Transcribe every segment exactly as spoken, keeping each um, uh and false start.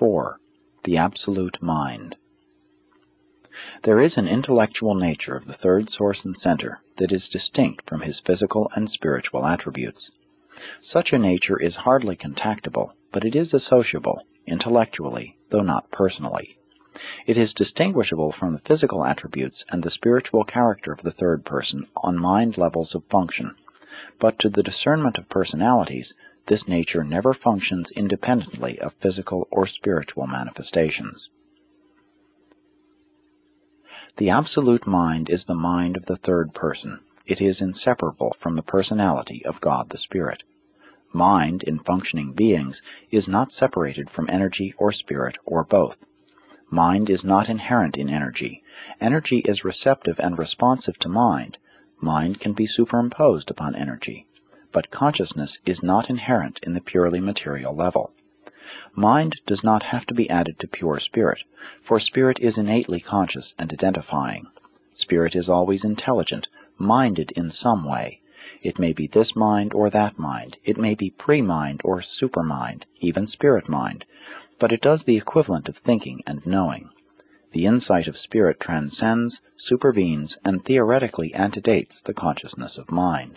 four. The Absolute Mind. There is an intellectual nature of the third source and center that is distinct from his physical and spiritual attributes. Such a nature is hardly contactable, but it is associable, intellectually, though not personally. It is distinguishable from the physical attributes and the spiritual character of the third person on mind levels of function, but to the discernment of personalities, this nature never functions independently of physical or spiritual manifestations. The absolute mind is the mind of the third person. It is inseparable from the personality of God the Spirit. Mind, in functioning beings, is not separated from energy or spirit or both. Mind is not inherent in energy. Energy is receptive and responsive to mind. Mind can be superimposed upon energy. But consciousness is not inherent in the purely material level. Mind does not have to be added to pure spirit, for spirit is innately conscious and identifying. Spirit is always intelligent, minded in some way. It may be this mind or that mind. It may be pre-mind or supermind, even spirit mind, but it does the equivalent of thinking and knowing. The insight of spirit transcends, supervenes, and theoretically antedates the consciousness of mind.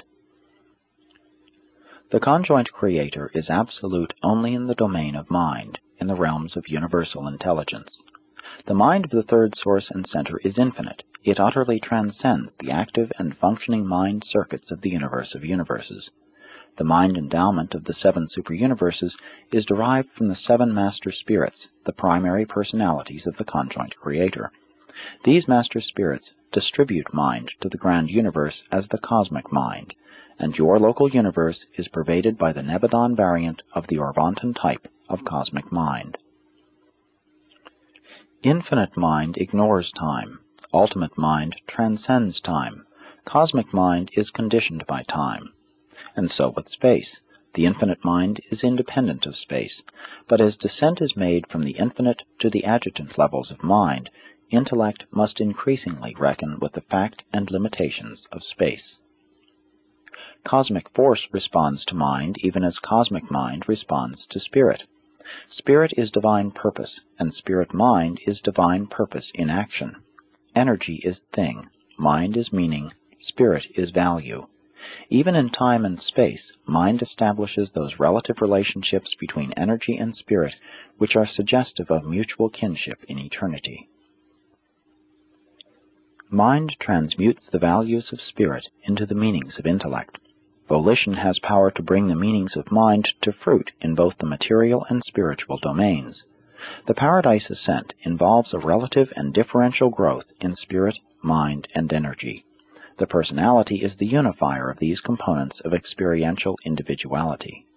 The conjoint creator is absolute only in the domain of mind, in the realms of universal intelligence. The mind of the third source and center is infinite. It utterly transcends the active and functioning mind circuits of the universe of universes. The mind endowment of the seven superuniverses is derived from the seven master spirits, the primary personalities of the conjoint creator. These master spirits distribute mind to the grand universe as the cosmic mind, and your local universe is pervaded by the Nebadon variant of the Orvonton type of cosmic mind. Infinite mind ignores time. Ultimate mind transcends time. Cosmic mind is conditioned by time. And so with space. The infinite mind is independent of space, but as descent is made from the infinite to the adjutant levels of mind, intellect must increasingly reckon with the fact and limitations of space. Cosmic force responds to mind even as cosmic mind responds to spirit. Spirit is divine purpose, and spirit mind is divine purpose in action. Energy is thing, mind is meaning, spirit is value. Even in time and space, mind establishes those relative relationships between energy and spirit which are suggestive of mutual kinship in eternity. Mind transmutes the values of spirit into the meanings of intellect. Volition has power to bring the meanings of mind to fruit in both the material and spiritual domains. The Paradise Ascent involves a relative and differential growth in spirit, mind, and energy. The personality is the unifier of these components of experiential individuality.